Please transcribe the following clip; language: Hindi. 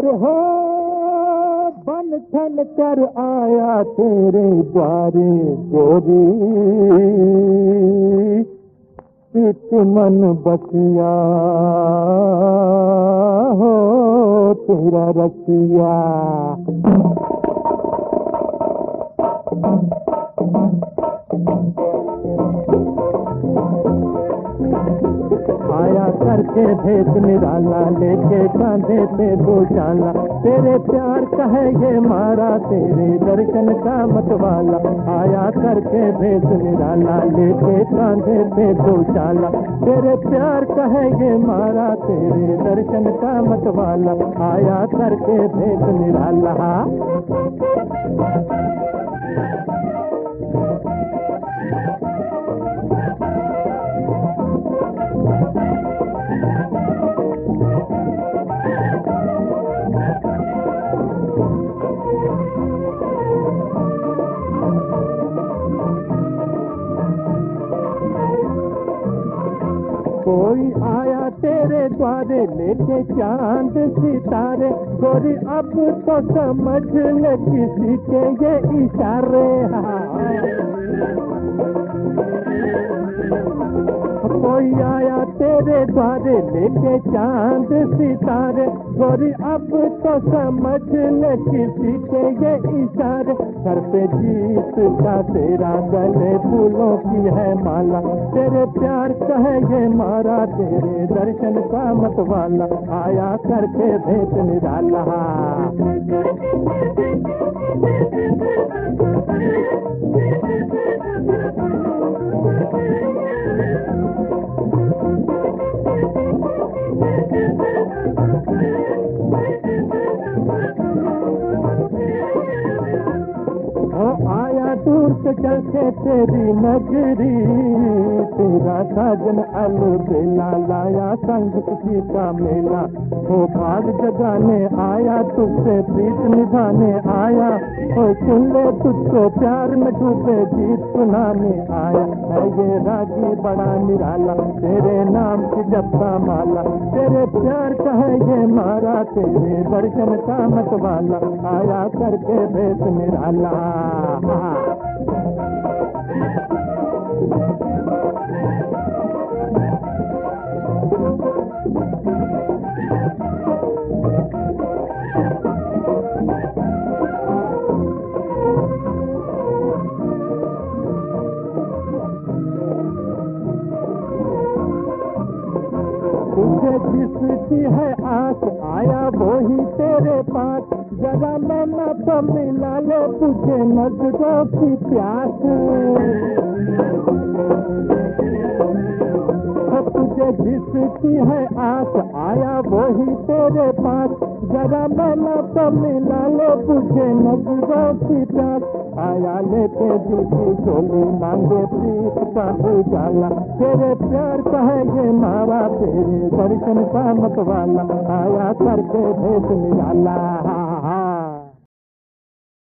पर हो बन ठन कर आया तेरे द्वारे गोरी, चित मन बसिया हो तेरा रसिया। आया करके भेद निराला, लेके कांधे पे दूशाला, तेरे प्यार का है ये मारा, तेरे दर्शन का मतवाला। आया करके भेद निराला, लेके कांधे पे दूशाला, तेरे प्यार का है ये मारा, तेरे दर्शन का मतवाला। आया करके भेद निराला। कोई आया तेरे द्वारे लेके चांद सितारे, गोरी अब तो समझ ले किसी के ये इशारे। कोई आया तेरे द्वारे लेके चांद सितारे, गोरी अब तो समझ ले किसी के ये इशारे। सर पे जीत का तेरा, गले फूलों की है माला, तेरे प्यार का है ये मारा, तेरे दर्शन का मतवाला। आया करके भेद निराला। आया दूर से चल के तेरी नगरी, तेरा साजन अलबेला, लाया संग किसी का मेला। वो भाग जगाने आया, तुझसे प्रीत निभाने आया, ओ सुन ले तुझको प्यार में डूबे गीत सुनाने आया। है ये रागी बड़ा निराला, तेरे नाम की जपता माला, तेरे प्यार का है ये मारा, तेरे दर्शन का मतवाला। आया करके भेद निराला। तुझे जिसकी है आस, आया वो ही तेरे पास, जरा मैंने तो मिला ले तुझे नजरों की प्यास। तुझे जिसकी है आस, आया वो ही तेरे पास, जरा मैंने तो मिला ले तुझे नजरों की प्यास। आया लेके दिल की झोली, मांगे प्रीत का उजाला, तेरे प्यार का है ये मारा, तेरे दर्शन का मतवाला। आया करके भेद निराला।